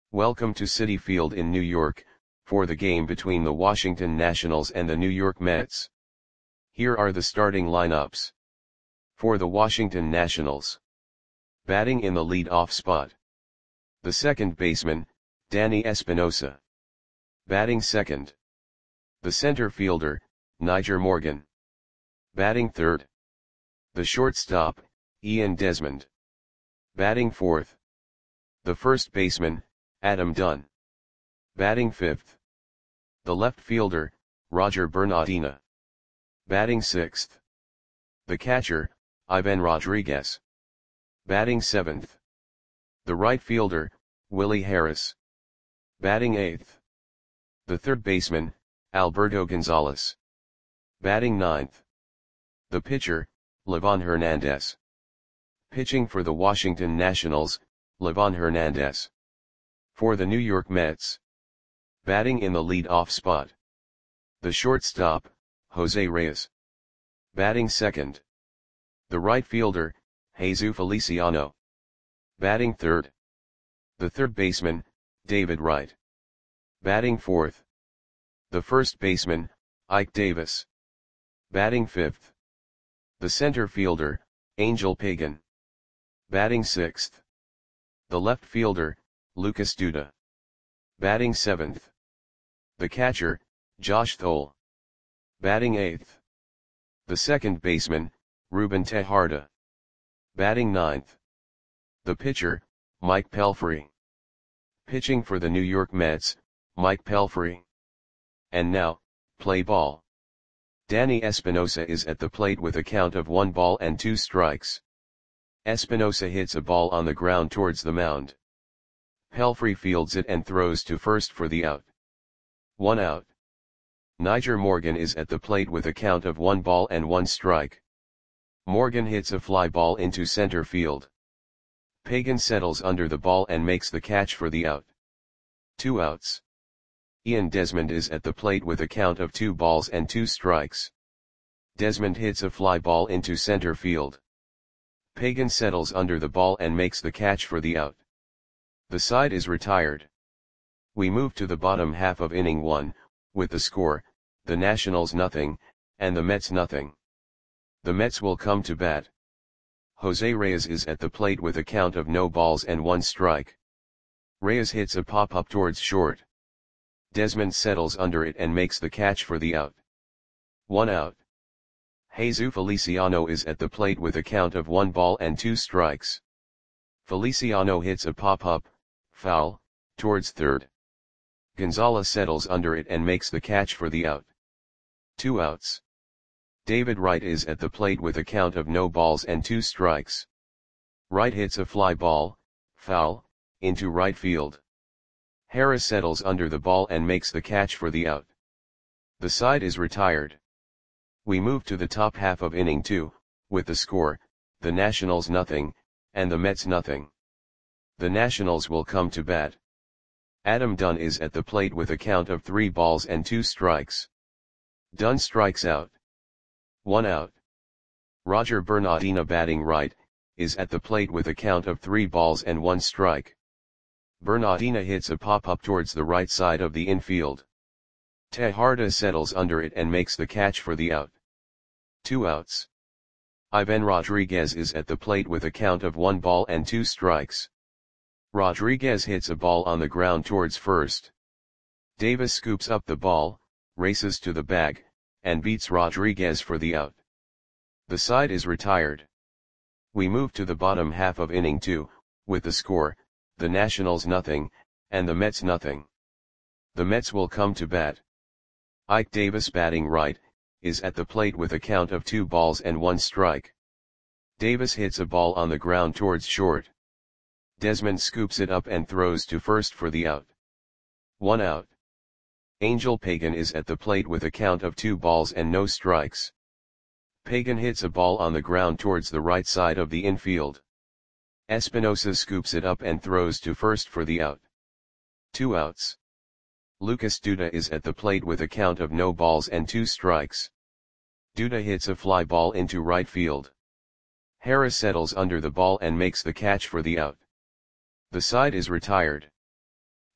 Welcome to Citi Field in New York, for the game between the Washington Nationals and the New York Mets. Here are the starting lineups. For the Washington Nationals. Batting in the lead-off spot. The second baseman, Danny Espinosa. Batting second. The center fielder, Nyjer Morgan. Batting third. The shortstop, Ian Desmond. Batting fourth. The first baseman, Adam Dunn. Batting fifth. The left fielder, Roger Bernardina. Batting sixth. The catcher, Ivan Rodriguez. Batting seventh. The right fielder, Willie Harris. Batting eighth. The third baseman, Alberto Gonzalez. Batting ninth. The pitcher, Livan Hernandez. Pitching for the Washington Nationals, Livan Hernandez. For the New York Mets. Batting in the lead-off spot. The shortstop, Jose Reyes. Batting second. The right fielder, Jesus Feliciano. Batting third. The third baseman, David Wright. Batting fourth. The first baseman, Ike Davis. Batting fifth. The center fielder, Angel Pagan. Batting sixth. The left fielder, Lucas Duda. Batting seventh. The catcher, Josh Thole. Batting eighth. The second baseman, Ruben Tejada. Batting ninth. The pitcher, Mike Pelfrey. Pitching for the New York Mets, Mike Pelfrey. And now, play ball. Danny Espinosa is at the plate with a count of 1 ball and 2 strikes. Espinosa hits a ball on the ground towards the mound. Pelfrey fields it and throws to first for the out. 1 out. Nyjer Morgan is at the plate with a count of 1 ball and 1 strike. Morgan hits a fly ball into center field. Pagan settles under the ball and makes the catch for the out. 2 outs. Ian Desmond is at the plate with a count of 2 balls and 2 strikes. Desmond hits a fly ball into center field. Pagan settles under the ball and makes the catch for the out. The side is retired. We move to the bottom half of inning 1, with the score, the Nationals nothing, and the Mets nothing. The Mets will come to bat. Jose Reyes is at the plate with a count of no balls and 1 strike. Reyes hits a pop-up towards short. Desmond settles under it and makes the catch for the out. 1 out. Jesus Feliciano is at the plate with a count of 1 ball and 2 strikes. Feliciano hits a pop-up, foul, towards third. Gonzalez settles under it and makes the catch for the out. 2 outs. David Wright is at the plate with a count of no balls and 2 strikes. Wright hits a fly ball, foul, into right field. Harris settles under the ball and makes the catch for the out. The side is retired. We move to the top half of inning 2, with the score, the Nationals nothing, and the Mets nothing. The Nationals will come to bat. Adam Dunn is at the plate with a count of 3 balls and 2 strikes. Dunn strikes out. 1 out. Roger Bernardina batting right, is at the plate with a count of 3 balls and 1 strike. Bernardina hits a pop-up towards the right side of the infield. Tejada settles under it and makes the catch for the out. 2 outs. Ivan Rodriguez is at the plate with a count of 1 ball and 2 strikes. Rodriguez hits a ball on the ground towards first. Davis scoops up the ball, races to the bag, and beats Rodriguez for the out. The side is retired. We move to the bottom half of inning 2, with the score, the Nationals nothing, and the Mets nothing. The Mets will come to bat. Ike Davis batting right, is at the plate with a count of 2 balls and 1 strike. Davis hits a ball on the ground towards short. Desmond scoops it up and throws to first for the out. 1 out. Angel Pagan is at the plate with a count of 2 balls and no strikes. Pagan hits a ball on the ground towards the right side of the infield. Espinosa scoops it up and throws to first for the out. 2 outs. Lucas Duda is at the plate with a count of no balls and 2 strikes. Duda hits a fly ball into right field. Harris settles under the ball and makes the catch for the out. The side is retired.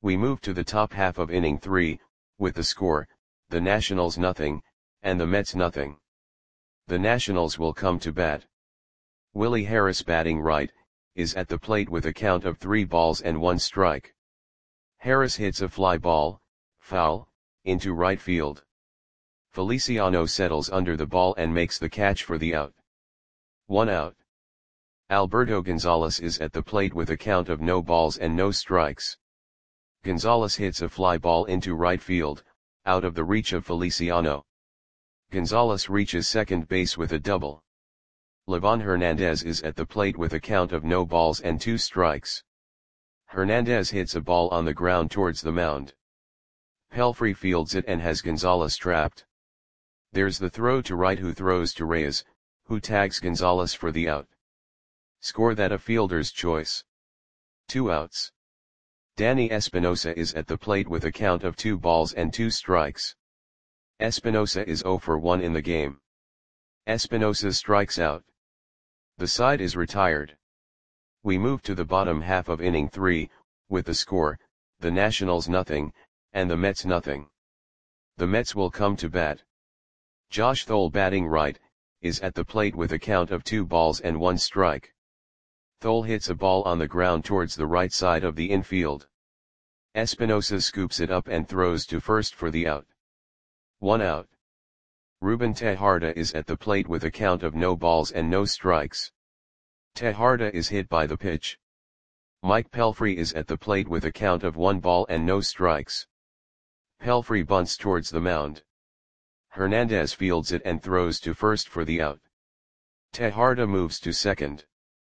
We move to the top half of inning 3, with the score, the Nationals nothing, and the Mets nothing. The Nationals will come to bat. Willie Harris batting right, is at the plate with a count of 3 balls and 1 strike. Harris hits a fly ball, foul, into right field. Feliciano settles under the ball and makes the catch for the out. 1 out. Alberto Gonzalez is at the plate with a count of no balls and no strikes. Gonzalez hits a fly ball into right field, out of the reach of Feliciano. Gonzalez reaches second base with a double. Livan Hernandez is at the plate with a count of no balls and 2 strikes. Hernandez hits a ball on the ground towards the mound. Pelfrey fields it and has Gonzalez trapped. There's the throw to right, who throws to Reyes, who tags Gonzalez for the out. Score that a fielder's choice. 2 outs. Danny Espinosa is at the plate with a count of 2 balls and 2 strikes. Espinosa is 0 for 1 in the game. Espinosa strikes out. The side is retired. We move to the bottom half of inning 3, with the score, the Nationals nothing, and the Mets nothing. The Mets will come to bat. Josh Thole batting right, is at the plate with a count of 2 balls and 1 strike. Thole hits a ball on the ground towards the right side of the infield. Espinosa scoops it up and throws to first for the out. 1 out. Ruben Tejada is at the plate with a count of no balls and no strikes. Tejada is hit by the pitch. Mike Pelfrey is at the plate with a count of 1 ball and no strikes. Pelfrey bunts towards the mound. Hernandez fields it and throws to first for the out. Tejada moves to second.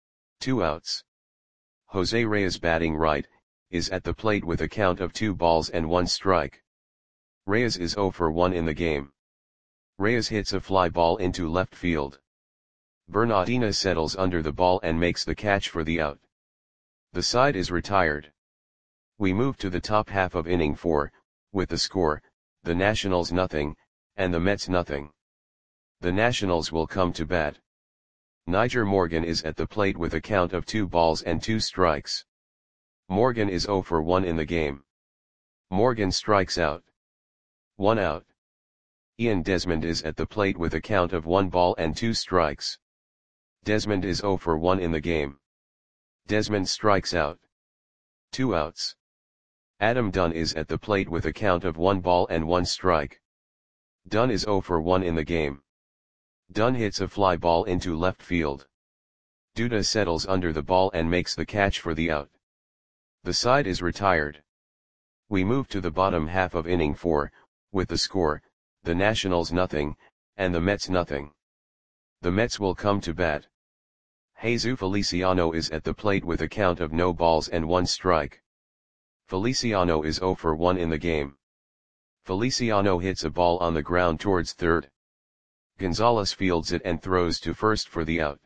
2 outs. Jose Reyes batting right, is at the plate with a count of 2 balls and 1 strike. Reyes is 0 for 1 in the game. Reyes hits a fly ball into left field. Bernardina settles under the ball and makes the catch for the out. The side is retired. We move to the top half of inning 4, with the score, the Nationals nothing, and the Mets nothing. The Nationals will come to bat. Niger Morgan is at the plate with a count of 2 balls and 2 strikes. Morgan is 0 for 1 in the game. Morgan strikes out. 1 out. Ian Desmond is at the plate with a count of 1 ball and 2 strikes. Desmond is 0 for 1 in the game. Desmond strikes out. 2 outs. Adam Dunn is at the plate with a count of 1 ball and 1 strike. Dunn is 0 for 1 in the game. Dunn hits a fly ball into left field. Duda settles under the ball and makes the catch for the out. The side is retired. We move to the bottom half of inning 4, with the score, the Nationals nothing, and the Mets nothing. The Mets will come to bat. Jesus Feliciano is at the plate with a count of no balls and 1 strike. Feliciano is 0 for 1 in the game. Feliciano hits a ball on the ground towards third. Gonzalez fields it and throws to first for the out.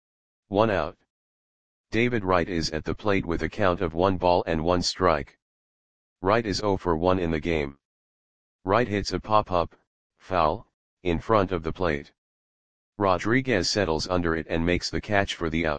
1 out. David Wright is at the plate with a count of 1 ball and 1 strike. Wright is 0 for 1 in the game. Wright hits a pop-up, foul, in front of the plate. Rodriguez settles under it and makes the catch for the out.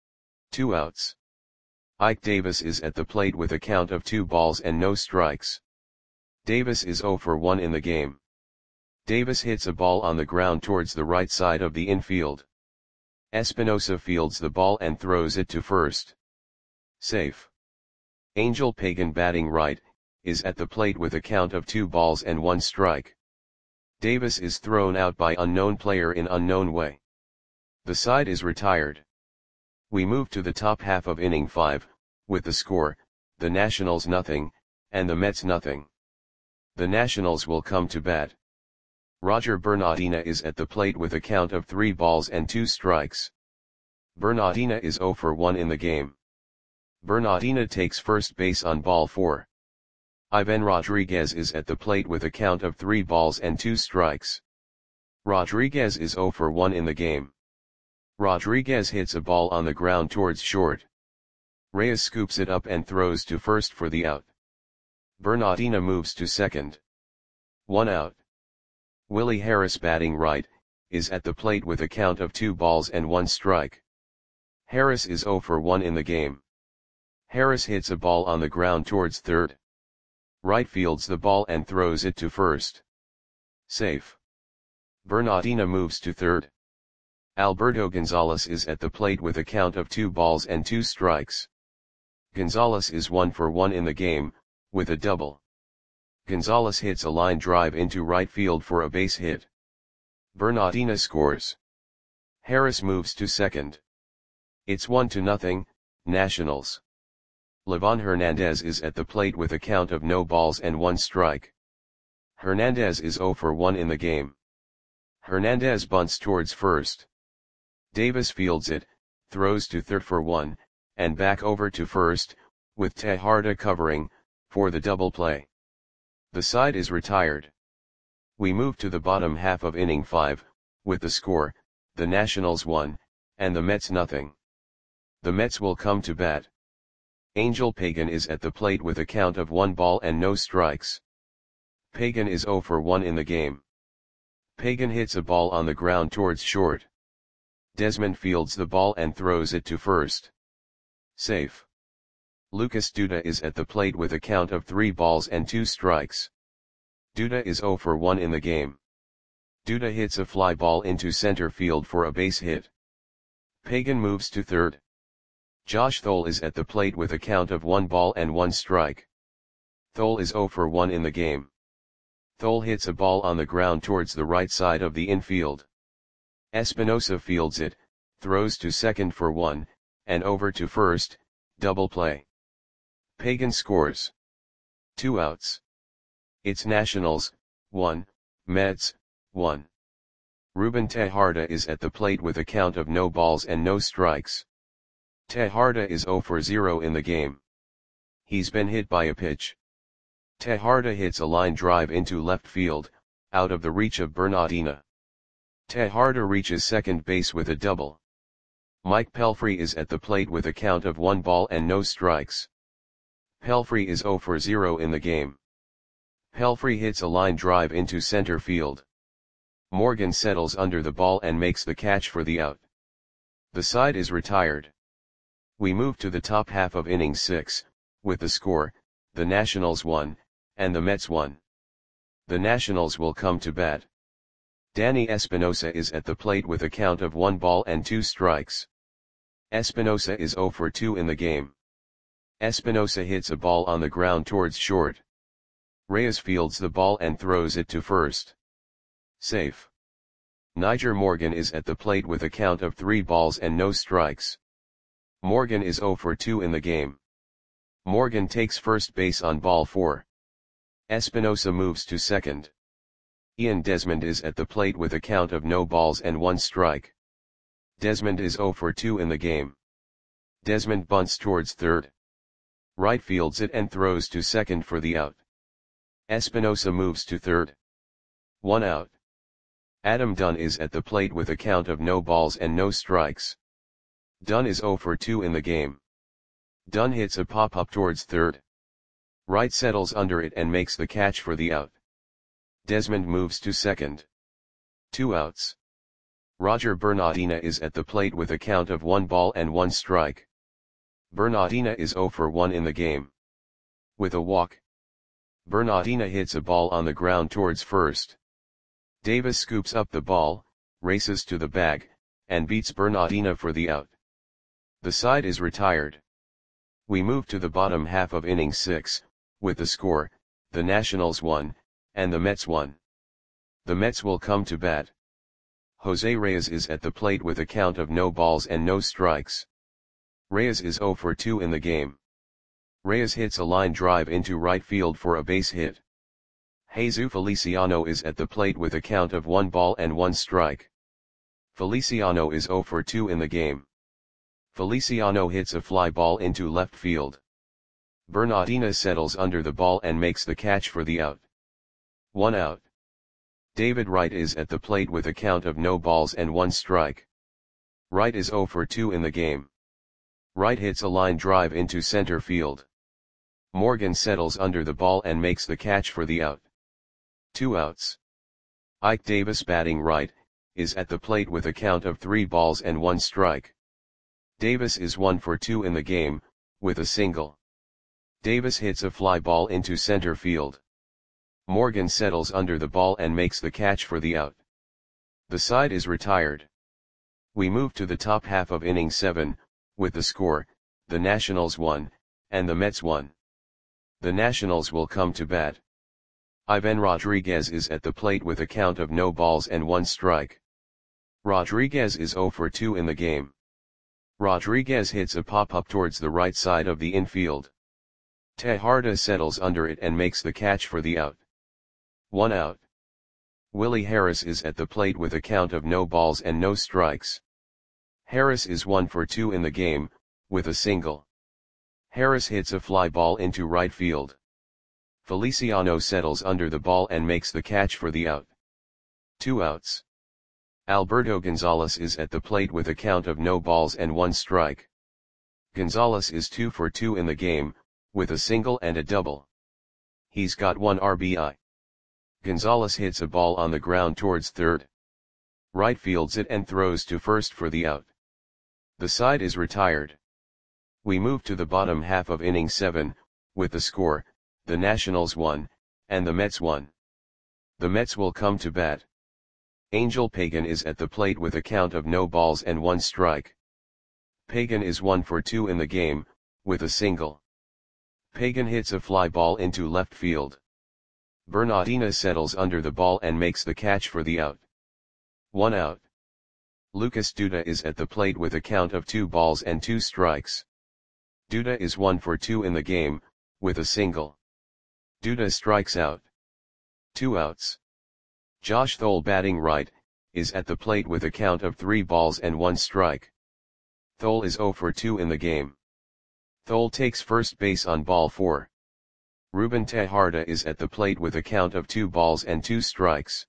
2 outs. Ike Davis is at the plate with a count of 2 balls and no strikes. Davis is 0 for 1 in the game. Davis hits a ball on the ground towards the right side of the infield. Espinosa fields the ball and throws it to first. Safe. Angel Pagan batting right, is at the plate with a count of 2 balls and 1 strike. Davis is thrown out by unknown player in unknown way. The side is retired. We move to the top half of inning 5, with the score, the Nationals nothing, and the Mets nothing. The Nationals will come to bat. Roger Bernardina is at the plate with a count of 3 balls and 2 strikes. Bernardina is 0 for 1 in the game. Bernardina takes first base on ball 4. Ivan Rodriguez is at the plate with a count of 3 balls and 2 strikes. Rodriguez is 0 for 1 in the game. Rodriguez hits a ball on the ground towards short. Reyes scoops it up and throws to first for the out. Bernardina moves to second. 1 out. Willie Harris batting right, is at the plate with a count of 2 balls and 1 strike. Harris is 0 for 1 in the game. Harris hits a ball on the ground towards third. Right fields the ball and throws it to first. Safe. Bernardina moves to third. Alberto Gonzalez is at the plate with a count of 2 balls and 2 strikes. Gonzalez is 1 for 1 in the game, with a double. Gonzalez hits a line drive into right field for a base hit. Bernardina scores. Harris moves to second. It's 1-0, Nationals. Livan Hernandez is at the plate with a count of no balls and 1 strike. Hernandez is 0 for 1 in the game. Hernandez bunts towards first. Davis fields it, throws to third for 1, and back over to first, with Tejada covering, for the double play. The side is retired. We move to the bottom half of inning 5, with the score, the Nationals 1, and the Mets 0. The Mets will come to bat. Angel Pagan is at the plate with a count of 1 ball and no strikes. Pagan is 0 for 1 in the game. Pagan hits a ball on the ground towards short. Desmond fields the ball and throws it to first. Safe. Lucas Duda is at the plate with a count of 3 balls and 2 strikes. Duda is 0 for 1 in the game. Duda hits a fly ball into center field for a base hit. Pagan moves to third. Josh Thole is at the plate with a count of 1 ball and 1 strike. Thole is 0 for 1 in the game. Thole hits a ball on the ground towards the right side of the infield. Espinosa fields it, throws to second for 1, and over to first, double play. Pagan scores. 2 outs. It's Nationals, 1, Mets, 1. Ruben Tejada is at the plate with a count of no balls and no strikes. Tejada is 0 for 0 in the game. He's been hit by a pitch. Tejada hits a line drive into left field, out of the reach of Bernardina. Tejada reaches second base with a double. Mike Pelfrey is at the plate with a count of 1 ball and no strikes. Pelfrey is 0 for 0 in the game. Pelfrey hits a line drive into center field. Morgan settles under the ball and makes the catch for the out. The side is retired. We move to the top half of inning 6, with the score, the Nationals 1, and the Mets 1. The Nationals will come to bat. Danny Espinosa is at the plate with a count of 1 ball and 2 strikes. Espinosa is 0 for 2 in the game. Espinosa hits a ball on the ground towards short. Reyes fields the ball and throws it to first. Safe. Niger Morgan is at the plate with a count of 3 balls and no strikes. Morgan is 0 for 2 in the game. Morgan takes first base on ball 4. Espinosa moves to second. Ian Desmond is at the plate with a count of no balls and 1 strike. Desmond is 0 for 2 in the game. Desmond bunts towards third. Right fields it and throws to second for the out. Espinosa moves to third. 1 out. Adam Dunn is at the plate with a count of no balls and no strikes. Dunn is 0 for 2 in the game. Dunn hits a pop-up towards third. Wright settles under it and makes the catch for the out. Desmond moves to second. 2 outs. Roger Bernardina is at the plate with a count of 1 ball and 1 strike. Bernardina is 0 for 1 in the game. With a walk. Bernardina hits a ball on the ground towards first. Davis scoops up the ball, races to the bag, and beats Bernardina for the out. The side is retired. We move to the bottom half of inning 6, with the score, the Nationals 1, and the Mets 1. The Mets will come to bat. Jose Reyes is at the plate with a count of no balls and no strikes. Reyes is 0 for 2 in the game. Reyes hits a line drive into right field for a base hit. Jesus Feliciano is at the plate with a count of 1 ball and 1 strike. Feliciano is 0 for 2 in the game. Feliciano hits a fly ball into left field. Bernardina settles under the ball and makes the catch for the out. 1 out. David Wright is at the plate with a count of no balls and 1 strike. Wright is 0 for 2 in the game. Wright hits a line drive into center field. Morgan settles under the ball and makes the catch for the out. 2 outs. Ike Davis batting right, is at the plate with a count of 3 balls and 1 strike. Davis is 1 for 2 in the game, with a single. Davis hits a fly ball into center field. Morgan settles under the ball and makes the catch for the out. The side is retired. We move to the top half of inning 7, with the score, the Nationals won, and the Mets won. The Nationals will come to bat. Ivan Rodriguez is at the plate with a count of no balls and 1 strike. Rodriguez is 0 for 2 in the game. Rodriguez hits a pop-up towards the right side of the infield. Tejada settles under it and makes the catch for the out. 1 out. Willie Harris is at the plate with a count of no balls and no strikes. Harris is 1 for 2 in the game, with a single. Harris hits a fly ball into right field. Feliciano settles under the ball and makes the catch for the out. 2 outs. Alberto Gonzalez is at the plate with a count of no balls and 1 strike. Gonzalez is 2 for 2 in the game, with a single and a double. He's got 1 RBI. Gonzalez hits a ball on the ground towards third. Right fields it and throws to first for the out. The side is retired. We move to the bottom half of inning 7, with the score, the Nationals won, and the Mets won. The Mets will come to bat. Angel Pagan is at the plate with a count of no balls and 1 strike. Pagan is 1 for 2 in the game, with a single. Pagan hits a fly ball into left field. Bernardina settles under the ball and makes the catch for the out. 1 out. Lucas Duda is at the plate with a count of 2 balls and 2 strikes. Duda is 1 for 2 in the game, with a single. Duda strikes out. 2 outs. Josh Thole batting right, is at the plate with a count of 3 balls and 1 strike. Thole is 0 for 2 in the game. Thole takes first base on ball 4. Ruben Tejada is at the plate with a count of 2 balls and 2 strikes.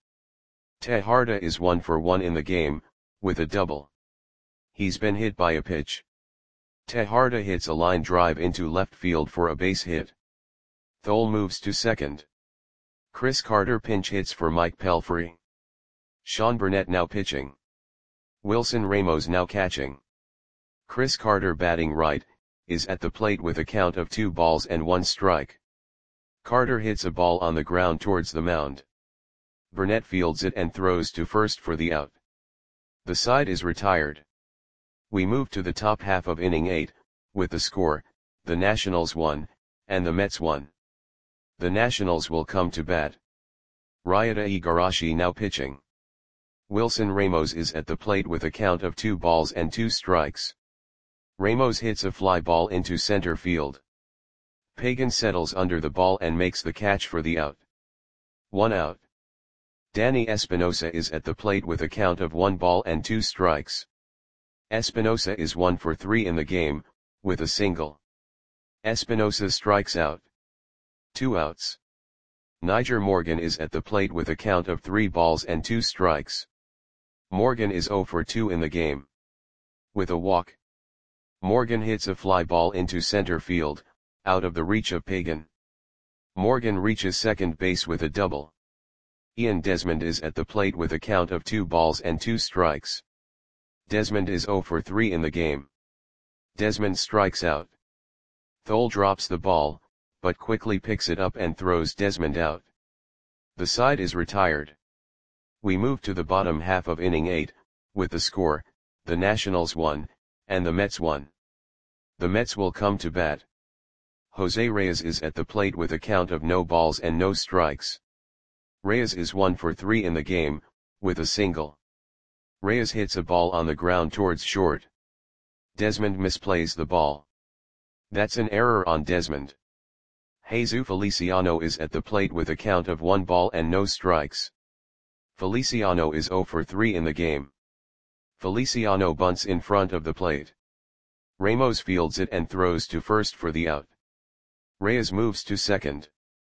Tejada is 1 for 1 in the game, with a double. He's been hit by a pitch. Tejada hits a line drive into left field for a base hit. Thole moves to second. Chris Carter pinch hits for Mike Pelfrey. Sean Burnett now pitching. Wilson Ramos now catching. Chris Carter batting right, is at the plate with a count of 2 balls and 1 strike. Carter hits a ball on the ground towards the mound. Burnett fields it and throws to first for the out. The side is retired. We move to the top half of inning 8, with the score, the Nationals won, and the Mets won. The Nationals will come to bat. Ryota Igarashi now pitching. Wilson Ramos is at the plate with a count of 2 balls and 2 strikes. Ramos hits a fly ball into center field. Pagan settles under the ball and makes the catch for the out. 1 out. Danny Espinosa is at the plate with a count of 1 ball and 2 strikes. Espinosa is 1 for 3 in the game, with a single. Espinosa strikes out. 2 outs. Niger Morgan is at the plate with a count of 3 balls and 2 strikes. Morgan is 0 for 2 in the game. With a walk. Morgan hits a fly ball into center field, out of the reach of Pagan. Morgan reaches second base with a double. Ian Desmond is at the plate with a count of 2 balls and 2 strikes. Desmond is 0 for 3 in the game. Desmond strikes out. Thole drops the ball, but quickly picks it up and throws Desmond out. The side is retired. We move to the bottom half of inning 8, with the score, the Nationals won, and the Mets won. The Mets will come to bat. Jose Reyes is at the plate with a count of no balls and no strikes. Reyes is 1 for 3 in the game, with a single. Reyes hits a ball on the ground towards short. Desmond misplays the ball. That's an error on Desmond. Jesus Feliciano is at the plate with a count of 1 ball and no strikes. Feliciano is 0 for 3 in the game. Feliciano bunts in front of the plate. Ramos fields it and throws to first for the out. Reyes moves to second.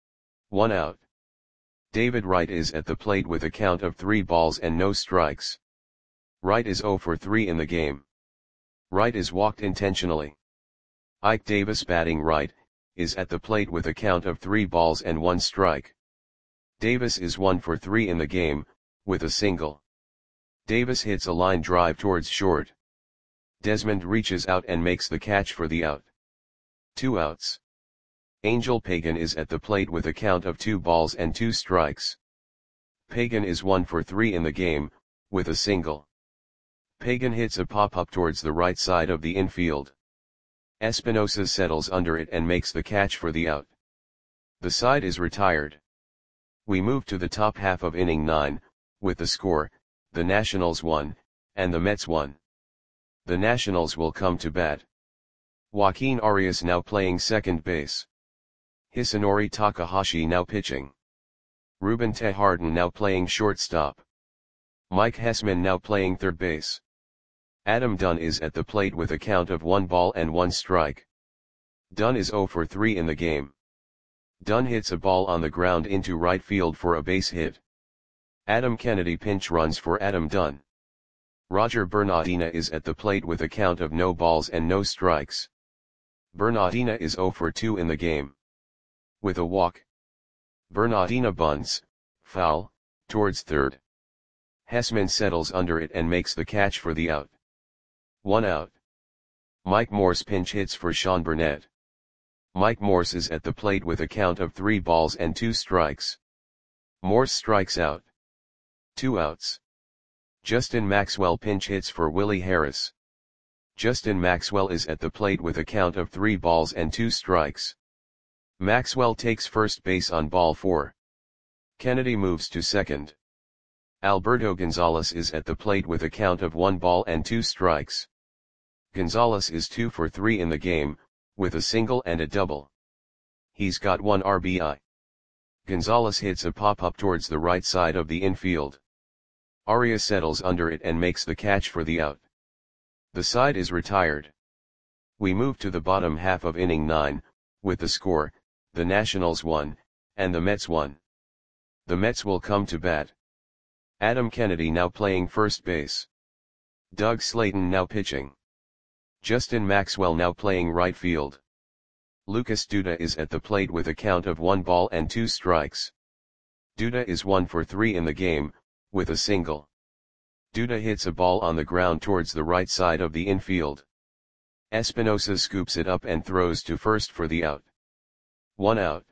1 out. David Wright is at the plate with a count of 3 balls and no strikes. Wright is 0 for 3 in the game. Wright is walked intentionally. Ike Davis batting right, is at the plate with a count of 3 balls and 1 strike. Davis is 1 for 3 in the game, with a single. Davis hits a line drive towards short. Desmond reaches out and makes the catch for the out. 2 outs. Angel Pagan is at the plate with a count of 2 balls and 2 strikes. Pagan is 1 for 3 in the game, with a single. Pagan hits a pop-up towards the right side of the infield. Espinosa settles under it and makes the catch for the out. The side is retired. We move to the top half of inning 9, with the score, the Nationals 1, and the Mets 1. The Nationals will come to bat. Joaquin Arias now playing second base. Hisanori Takahashi now pitching. Ruben Tejarden now playing shortstop. Mike Hessman now playing third base. Adam Dunn is at the plate with a count of 1 ball and 1 strike. Dunn is 0 for 3 in the game. Dunn hits a ball on the ground into right field for a base hit. Adam Kennedy pinch runs for Adam Dunn. Roger Bernardina is at the plate with a count of no balls and no strikes. Bernardina is 0 for 2 in the game. With a walk. Bernardina bunts, foul, towards third. Hessman settles under it and makes the catch for the out. 1 out. Mike Morse pinch hits for Sean Burnett. Mike Morse is at the plate with a count of 3 balls and 2 strikes. Morse strikes out. 2 outs. Justin Maxwell pinch hits for Willie Harris. Justin Maxwell is at the plate with a count of 3 balls and 2 strikes. Maxwell takes first base on ball 4. Kennedy moves to second. Alberto Gonzalez is at the plate with a count of 1 ball and 2 strikes. Gonzalez is 2 for 3 in the game, with a single and a double. He's got 1 RBI. Gonzalez hits a pop-up towards the right side of the infield. Arias settles under it and makes the catch for the out. The side is retired. We move to the bottom half of inning 9, with the score, the Nationals 1, and the Mets 1. The Mets will come to bat. Adam Kennedy now playing first base. Doug Slayton now pitching. Justin Maxwell now playing right field. Lucas Duda is at the plate with a count of 1 ball and 2 strikes. Duda is 1 for 3 in the game, with a single. Duda hits a ball on the ground towards the right side of the infield. Espinosa scoops it up and throws to first for the out. 1 out.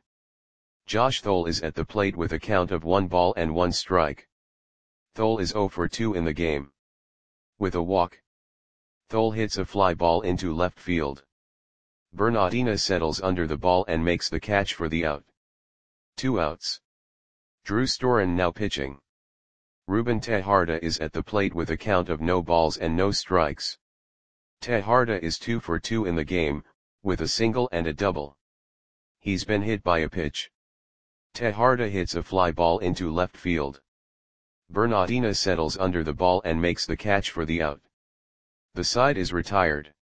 Josh Thole is at the plate with a count of 1 ball and 1 strike. Thole is 0 for 2 in the game. With a walk. Thole hits a fly ball into left field. Bernardina settles under the ball and makes the catch for the out. 2 outs. Drew Storen now pitching. Ruben Tejarda is at the plate with a count of no balls and no strikes. Tejarda is 2 for 2 in the game, with a single and a double. He's been hit by a pitch. Tejarda hits a fly ball into left field. Bernardina settles under the ball and makes the catch for the out. The side is retired.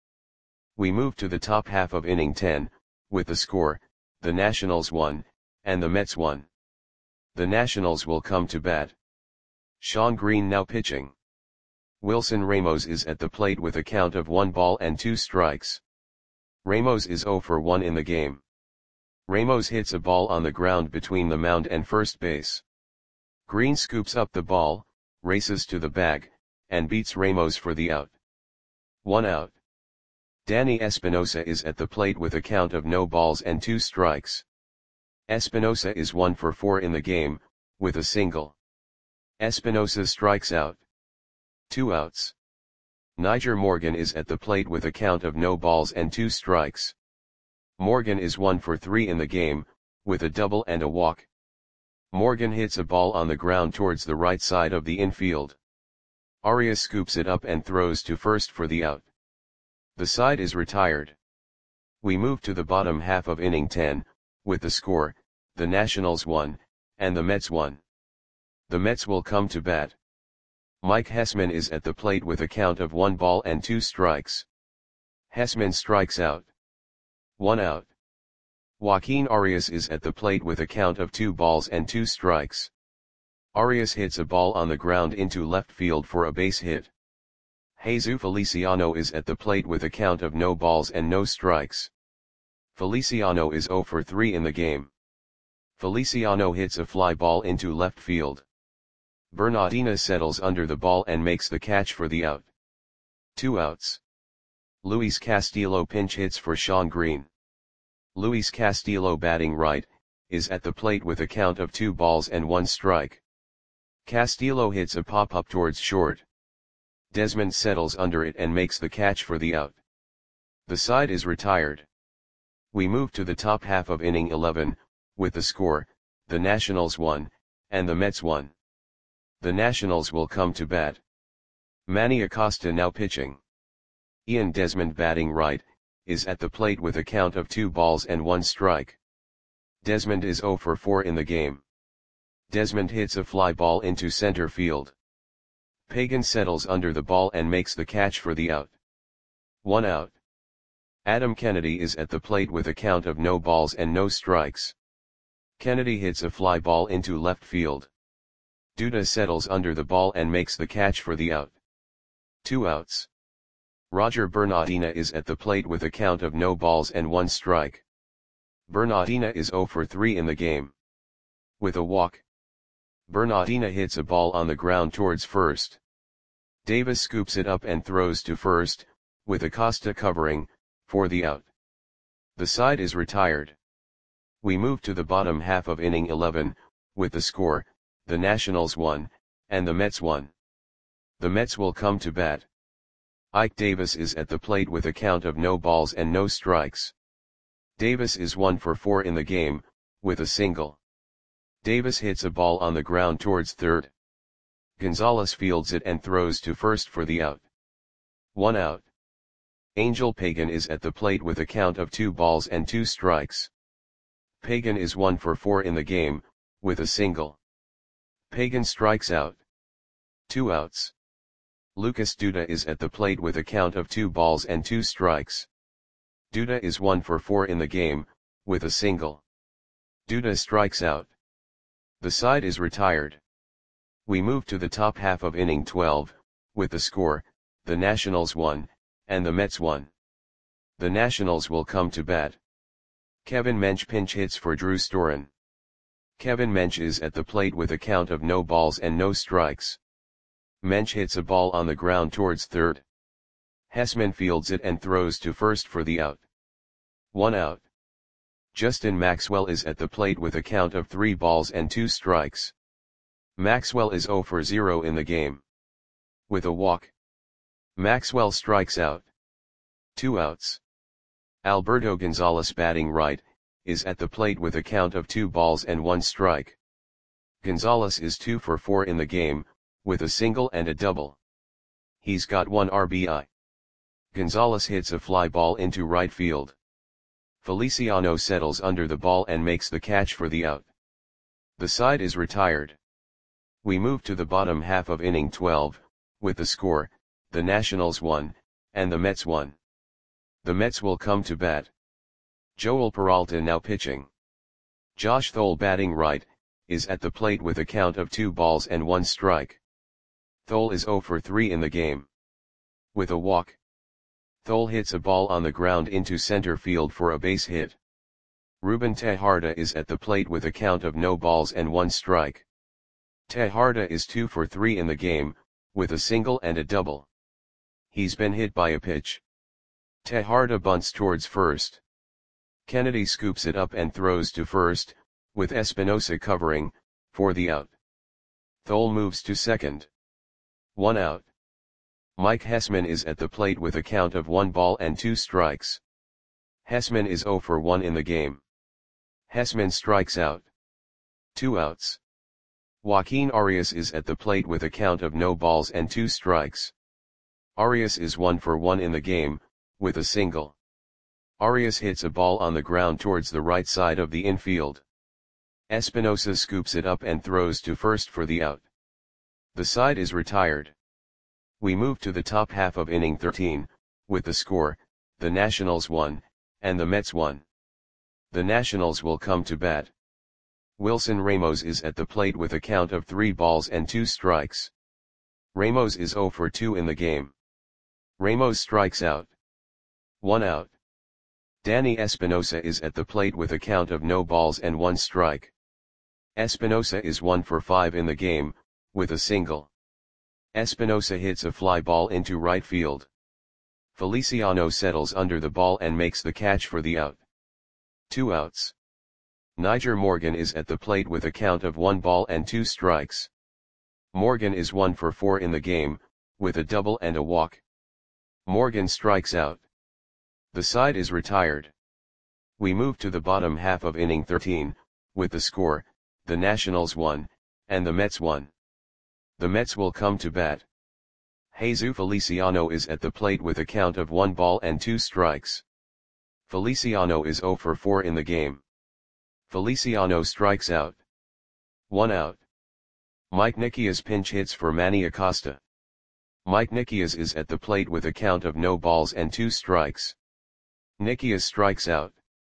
We move to the top half of inning 10, with the score, the Nationals 1, and the Mets 1. The Nationals will come to bat. Sean Green now pitching. Wilson Ramos is at the plate with a count of 1 ball and 2 strikes. Ramos is 0 for 1 in the game. Ramos hits a ball on the ground between the mound and first base. Green scoops up the ball, races to the bag, and beats Ramos for the out. 1 out. Danny Espinosa is at the plate with a count of no balls and 2 strikes. Espinosa is 1 for 4 in the game, with a single. Espinosa strikes out. 2 outs. Niger Morgan is at the plate with a count of no balls and 2 strikes. Morgan is 1 for 3 in the game, with a double and a walk. Morgan hits a ball on the ground towards the right side of the infield. Arias scoops it up and throws to first for the out. The side is retired. We move to the bottom half of inning 10, with the score, the Nationals 1, and the Mets 1. The Mets will come to bat. Mike Hessman is at the plate with a count of 1 ball and 2 strikes. Hessman strikes out. 1 out. Joaquin Arias is at the plate with a count of 2 balls and 2 strikes. Arias hits a ball on the ground into left field for a base hit. Jesus Feliciano is at the plate with a count of no balls and no strikes. Feliciano is 0 for 3 in the game. Feliciano hits a fly ball into left field. Bernardina settles under the ball and makes the catch for the out. 2 outs. Luis Castillo pinch hits for Sean Green. Luis Castillo batting right, is at the plate with a count of 2 balls and 1 strike. Castillo hits a pop-up towards short. Desmond settles under it and makes the catch for the out. The side is retired. We move to the top half of inning 11, with the score, the Nationals 1, and the Mets 1. The Nationals will come to bat. Manny Acosta now pitching. Ian Desmond batting right, is at the plate with a count of 2 balls and 1 strike. Desmond is 0 for 4 in the game. Desmond hits a fly ball into center field. Pagan settles under the ball and makes the catch for the out. 1 out. Adam Kennedy is at the plate with a count of no balls and no strikes. Kennedy hits a fly ball into left field. Duda settles under the ball and makes the catch for the out. 2 outs. Roger Bernardina is at the plate with a count of no balls and 1 strike. Bernardina is 0 for 3 in the game. With a walk, Bernardina hits a ball on the ground towards first. Davis scoops it up and throws to first, with Acosta covering, for the out. The side is retired. We move to the bottom half of inning 11, with the score, the Nationals 1, and the Mets 1. The Mets will come to bat. Ike Davis is at the plate with a count of no balls and no strikes. Davis is 1 for 4 in the game, with a single. Davis hits a ball on the ground towards third. Gonzalez fields it and throws to first for the out. 1 out. Angel Pagan is at the plate with a count of 2 balls and 2 strikes. Pagan is 1 for 4 in the game, with a single. Pagan strikes out. 2 outs. Lucas Duda is at the plate with a count of 2 balls and 2 strikes. Duda is 1 for 4 in the game, with a single. Duda strikes out. The side is retired. We move to the top half of inning 12, with the score, the Nationals 1, and the Mets 1. The Nationals will come to bat. Kevin Mench pinch hits for Drew Storen. Kevin Mench is at the plate with a count of no balls and no strikes. Mench hits a ball on the ground towards third. Hessman fields it and throws to first for the out. 1 out. Justin Maxwell is at the plate with a count of 3 balls and 2 strikes. Maxwell is 0 for 0 in the game. With a walk, Maxwell strikes out. 2 outs. Alberto Gonzalez batting right, is at the plate with a count of 2 balls and 1 strike. Gonzalez is 2 for 4 in the game, with a single and a double. He's got 1 RBI. Gonzalez hits a fly ball into right field. Feliciano settles under the ball and makes the catch for the out. The side is retired. We move to the bottom half of inning 12, with the score, the Nationals 1, and the Mets 1. The Mets will come to bat. Joel Peralta now pitching. Josh Thole batting right, is at the plate with a count of 2 balls and 1 strike. Thole is 0 for 3 in the game. With a walk, Thole hits a ball on the ground into center field for a base hit. Ruben Tejada is at the plate with a count of no balls and 1 strike. Tejada is 2 for 3 in the game, with a single and a double. He's been hit by a pitch. Tejada bunts towards first. Kennedy scoops it up and throws to first, with Espinosa covering, for the out. Thole moves to second. 1 out. Mike Hessman is at the plate with a count of 1 ball and 2 strikes. Hessman is 0 for 1 in the game. Hessman strikes out. 2 outs. Joaquin Arias is at the plate with a count of no balls and 2 strikes. Arias is 1 for 1 in the game, with a single. Arias hits a ball on the ground towards the right side of the infield. Espinosa scoops it up and throws to first for the out. The side is retired. We move to the top half of inning 13, with the score, the Nationals 1, and the Mets 1. The Nationals will come to bat. Wilson Ramos is at the plate with a count of 3 balls and 2 strikes. Ramos is 0 for 2 in the game. Ramos strikes out. 1 out. Danny Espinosa is at the plate with a count of no balls and 1 strike. Espinosa is 1 for 5 in the game, with a single. Espinosa hits a fly ball into right field. Feliciano settles under the ball and makes the catch for the out. 2 outs. Niger Morgan is at the plate with a count of 1 ball and 2 strikes. Morgan is 1 for 4 in the game, with a double and a walk. Morgan strikes out. The side is retired. We move to the bottom half of inning 13, with the score, the Nationals 1, and the Mets 1. The Mets will come to bat. Jesus Feliciano is at the plate with a count of 1 ball and 2 strikes. Feliciano is 0 for 4 in the game. Feliciano strikes out. 1 out. Mike Nikias pinch hits for Manny Acosta. Mike Nikias is at the plate with a count of no balls and 2 strikes. Nikias strikes out.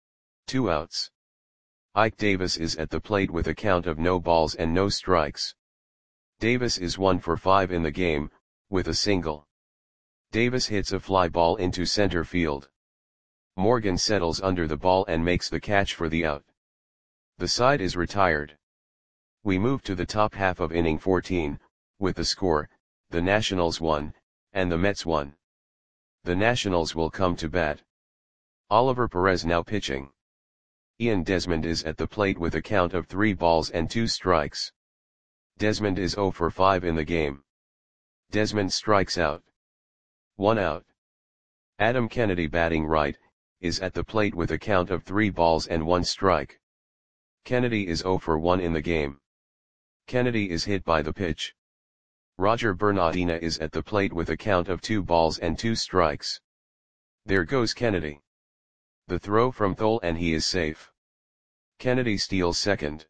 2 outs. Ike Davis is at the plate with a count of no balls and no strikes. Davis is 1 for 5 in the game, with a single. Davis hits a fly ball into center field. Morgan settles under the ball and makes the catch for the out. The side is retired. We move to the top half of inning 14, with the score, the Nationals 1, and the Mets 1. The Nationals will come to bat. Oliver Perez now pitching. Ian Desmond is at the plate with a count of 3 balls and 2 strikes. Desmond is 0 for 5 in the game. Desmond strikes out. 1 out. Adam Kennedy batting right, is at the plate with a count of 3 balls and 1 strike. Kennedy is 0 for 1 in the game. Kennedy is hit by the pitch. Roger Bernardina is at the plate with a count of 2 balls and 2 strikes. There goes Kennedy. The throw from Thole and he is safe. Kennedy steals second.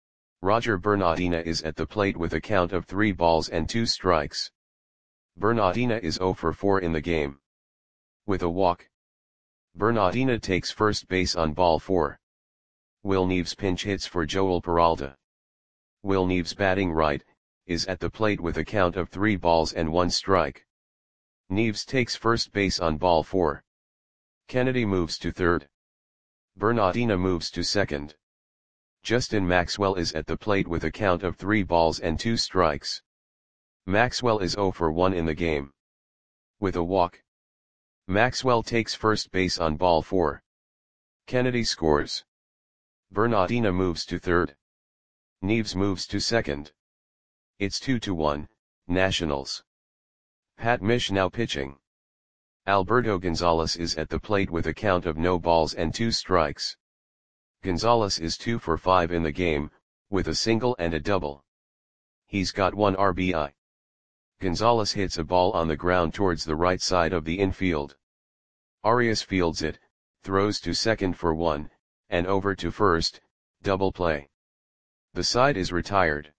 Roger Bernardina is at the plate with a count of 3 balls and 2 strikes. Bernardina is 0 for 4 in the game. With a walk. Bernardina takes first base on ball 4. Will Neves pinch hits for Joel Peralta. Will Neves batting right, is at the plate with a count of 3 balls and 1 strike. Neves takes first base on ball 4. Kennedy moves to third. Bernardina moves to second. Justin Maxwell is at the plate with a count of 3 balls and 2 strikes. Maxwell is 0 for 1 in the game. With a walk. Maxwell takes first base on ball 4. Kennedy scores. Bernardina moves to third. Neves moves to second. It's 2-1, Nationals. Pat Mish now pitching. Alberto Gonzalez is at the plate with a count of no balls and 2 strikes. Gonzalez is 2 for 5 in the game, with a single and a double. He's got 1 RBI. Gonzalez hits a ball on the ground towards the right side of the infield. Arias fields it, throws to second for 1, and over to first, double play. The side is retired.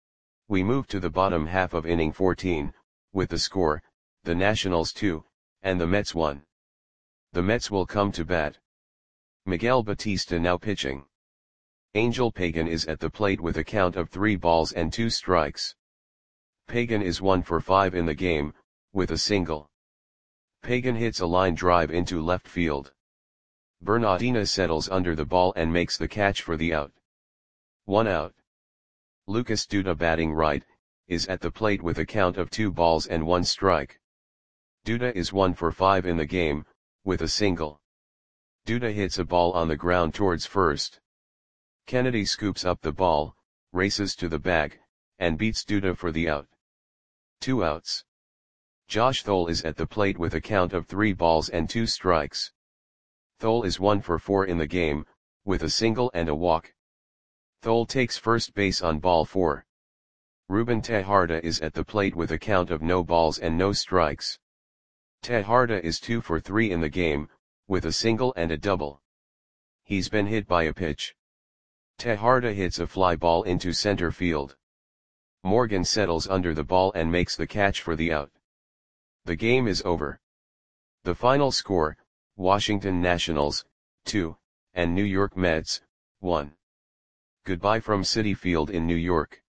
We move to the bottom half of inning 14, with the score, the Nationals 2, and the Mets 1. The Mets will come to bat. Miguel Batista now pitching. Angel Pagan is at the plate with a count of 3 balls and 2 strikes. Pagan is 1 for 5 in the game, with a single. Pagan hits a line drive into left field. Bernardina settles under the ball and makes the catch for the out. 1 out. Lucas Duda batting right, is at the plate with a count of 2 balls and 1 strike. Duda is 1 for 5 in the game, with a single. Duda hits a ball on the ground towards first. Kennedy scoops up the ball, races to the bag, and beats Duda for the out. 2 outs. Josh Thole is at the plate with a count of 3 balls and 2 strikes. Thole is 1 for 4 in the game, with a single and a walk. Thole takes first base on ball 4. Ruben Tejarda is at the plate with a count of no balls and no strikes. Tejarda is 2 for 3 in the game, with a single and a double. He's been hit by a pitch. Tejarda hits a fly ball into center field. Morgan settles under the ball and makes the catch for the out. The game is over. The final score, Washington Nationals, 2, and New York Mets, 1. Goodbye from Citi Field in New York.